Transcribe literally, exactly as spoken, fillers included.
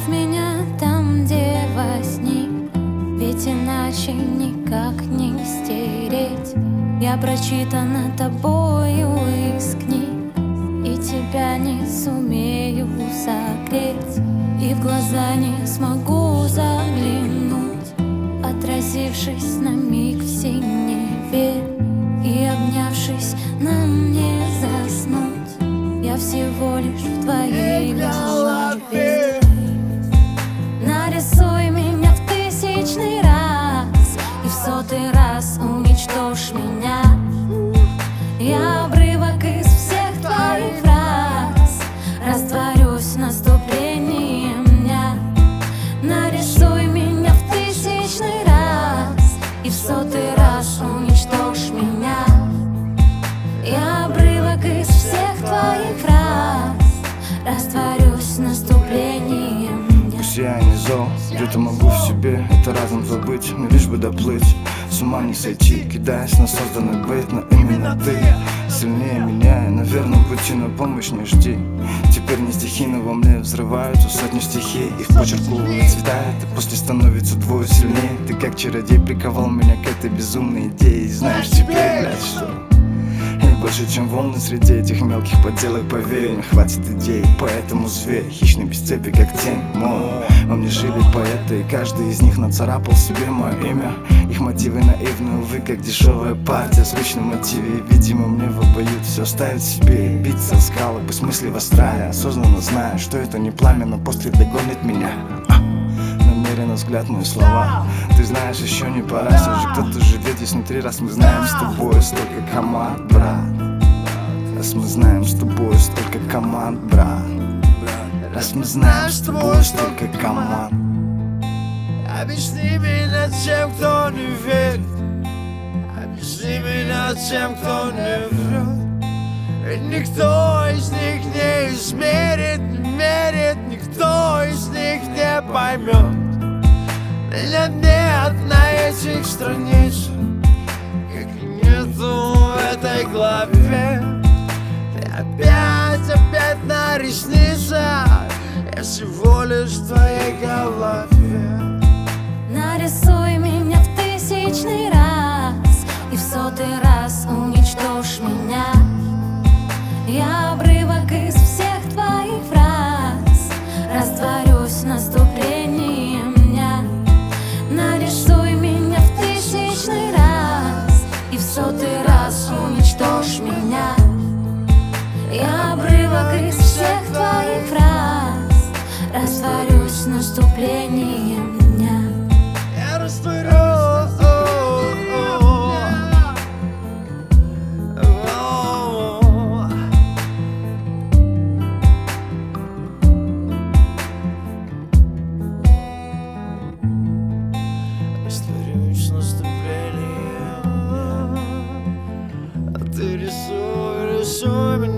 Оставь меня там, где во сне, ведь иначе никак не стереть. Я прочитана тобою из книг, и тебя не сумею согреть, и в глаза не смогу заглянуть, отразившись на миг в синеве, и обнявшись нам не заснуть. Я всего лишь в твоей голове. Нарисуй меня в тысячный раз, и в сотый раз уничтожь меня. Я обрывок из всех твоих фраз, растворюсь в наступлении дня. Нарисуй меня в тысячный раз, и в сотый раз уничтожь меня. Я обрывок из всех твоих фраз, растворюсь в наступлении дня. Пусть я не зол, где-то могу в себе это разом забыть, но лишь бы доплыть, с ума не сойти, кидаясь на созданный бейт. Но именно ты сильнее меня, и на верном пути на помощь не жди. Теперь не стихи, но во мне взрываются сотни стихий, их почерку цветает, и после становится двое сильнее. Ты как чародей приковал меня к этой безумной идее. И знаешь теперь, блядь, что я больше, чем волны среди этих мелких подделок. Поверь, мне хватит идей, поэтому зверь хищный без цепи, как тень мой. Во мне жили поэты, и каждый из них нацарапал себе мое имя. Их мотивы наивны, увы, как дешевая партия с вечным мотиве. Видимо, мне в обоюд все оставить себе и биться о скалы, пусть мысли в астрале, осознанно зная, что это не пламя, но после догонит меня. Намеренно взгляд, мои слова. Ты знаешь, еще не пора, все же кто-то живет здесь внутри. Раз мы знаем с тобой столько команд, брат. Раз мы знаем с тобой столько команд, брат. Раз мы знаем с тобой столько команд. Объясни меня тем, кто не верит, объясни меня тем, кто не врет. Ведь никто из них не измерит, не мерит, никто из них не поймет. Меня нет на этих страницах, как и нету в этой главе. Ты опять, опять на ресницах, я всего лишь в твоей голове. Нарисуй меня в тысячный раз, и в сотый раз уничтожь меня. Я обрывок из всех твоих фраз, растворюсь в наступлении дня. Нарисуй меня в тысячный раз, и в сотый раз уничтожь меня. Я обрывок из всех твоих фраз, растворюсь в наступлении дня. Я растворюсь. Растворюсь в наступлении. А ты рисуй, рисуй меня.